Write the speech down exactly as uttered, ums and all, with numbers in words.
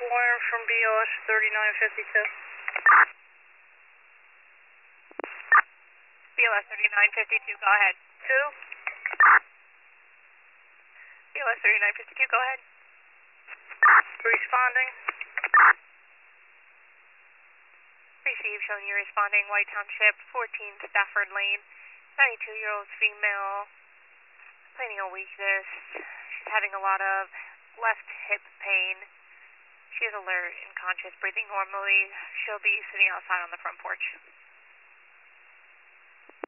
Warren from B O S thirty-nine fifty-two. B O S thirty-nine fifty-two, go ahead. Two. B O S thirty-nine fifty-two, go ahead. Responding. Receive, showing you responding, White Township, fourteen Stafford Lane, ninety-two-year-old female, complaining of weakness. She's having a lot of left hip pain. She is alert and conscious, breathing normally. She'll be sitting outside on the front porch.